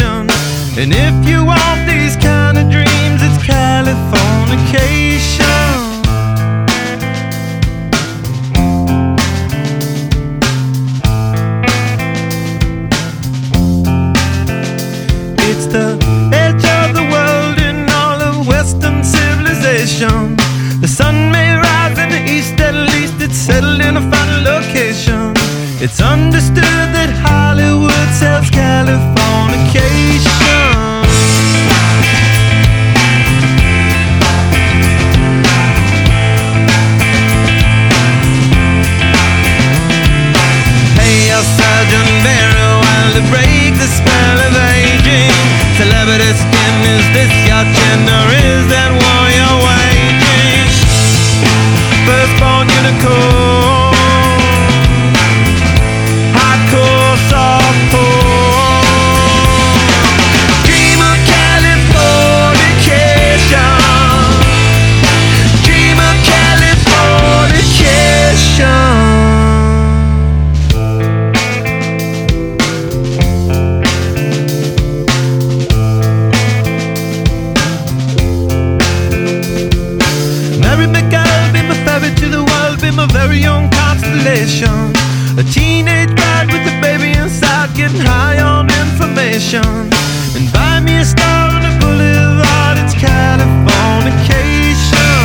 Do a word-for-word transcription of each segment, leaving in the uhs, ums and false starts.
station. And if you want these kind of dreams, it's Californication. It's the edge of the world in all of Western civilization. The sun may rise in the east, at least it's settled in a final location. It's understood that Hollywood sells Californication. Hey, a surgeon very well to break the spell of aging. Celebrity skin, is this your chin or is that war you're waging? Firstborn unicorn, hardcore softcore. Dream of Californication. Dream of Californication. Mary McGill, be my ferry to the world, be my very own constellation. A teenage bride with a baby inside, getting high on information. And buy me a star on the boulevard, it's Californication.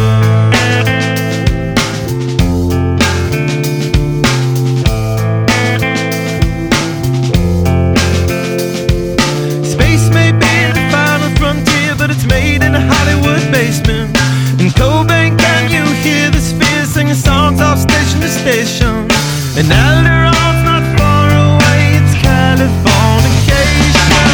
Space may be the final frontier, but it's made in a Hollywood basement. In Cobain, can you hear the spheres singing songs off station to station? And Alderon's not far away, it's Californication.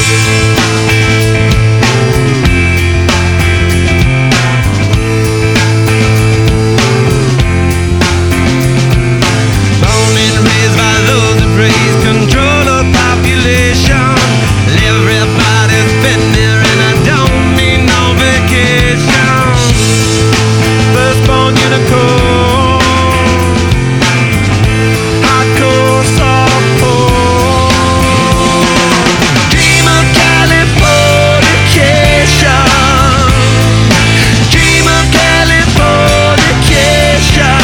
Born and raised by those that raise control of population. Everybody's been there and I don't need no vacation. Firstborn unicorn, hardcore softcore. Dream of Californication. Dream of Californication.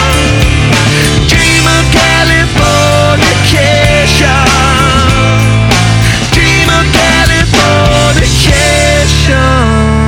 Dream of Californication. Dream of Californication.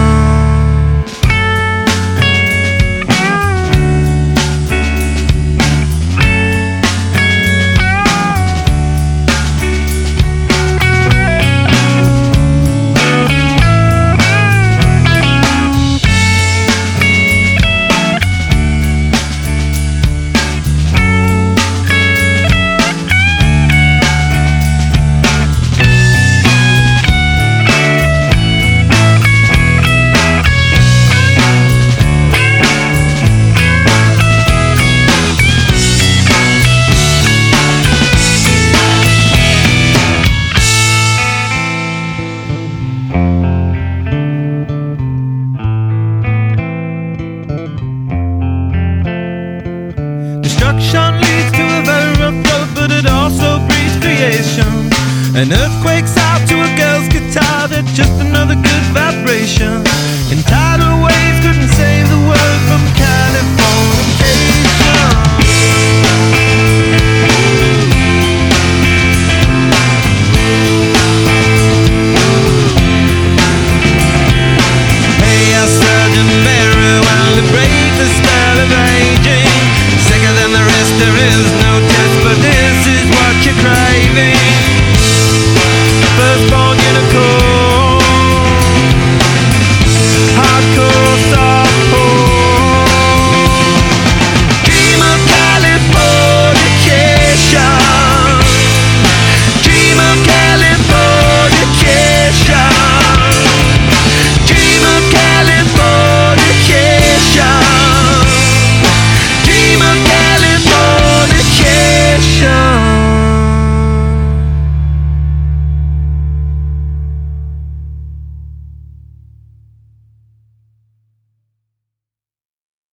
Destruction leads to a very rough road, but it also breeds creation. An earthquake's out to a girl's guitar, that's just another good vibration. And tidal waves couldn't save the world from California.